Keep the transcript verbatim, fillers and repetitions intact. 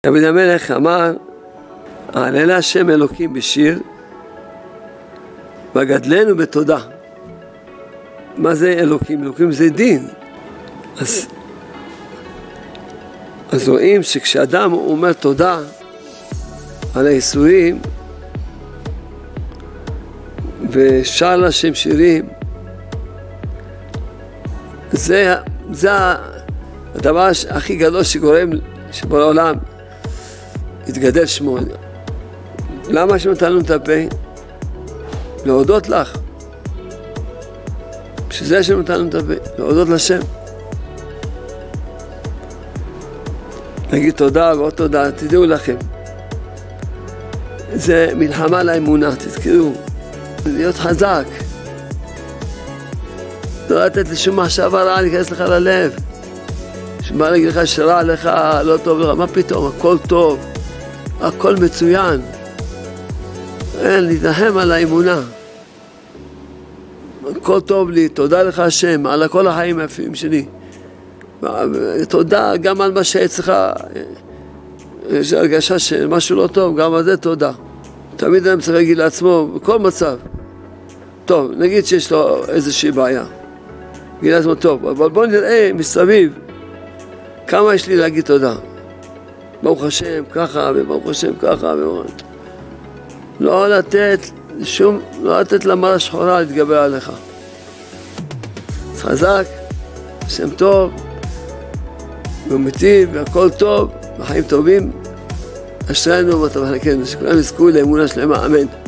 דוד המלך אמר, אהללה השם אלוקים בשיר, וגדלנו בתודה. מה זה אלוקים? אלוקים זה דין. אז, אז רואים שכשאדם אומר תודה על האיסורים, ושר לשם שירים, זה, זה הדבר הכי גדול שגורם שבעולם יתגדל שמו. למה שנתנו את הפה? להודות לך. שזה שנתנו את הפה, להודות לשם. נגיד תודה ועוד תודה, תדעו לכם. זה מלחמה לאמונה, תזכרו. להיות חזק. לא לתת לשום מחשבה רעה להיכנס לך ללב. שבא להגיד לך שרע לך, לא טוב לך, מה פתאום? הכל טוב, הכל מצוין. אין, להתרחם על האמונה. הכל טוב לי, תודה לך השם, על כל החיים היפים שלי. תודה גם על מה שאצלך, יש הרגשה שמשהו לא טוב, גם על זה תודה. תמיד אני צריך להגיד לעצמו, בכל מצב. טוב, נגיד שיש לו איזושהי בעיה. נגיד לעצמו, טוב, אבל בוא נראה מסביב, כמה יש לי להגיד תודה. ברוך השם ככה, וברוך השם ככה, וברוך... לא לתת שום, לא לתת למראה שחורה להתגבר עליך. אז חזק, השם טוב, ומטיב, והכל טוב, וחיים טובים. אשרנו וטוב חלקנו, שכולם יזכו לאמונה שלמה, אמן.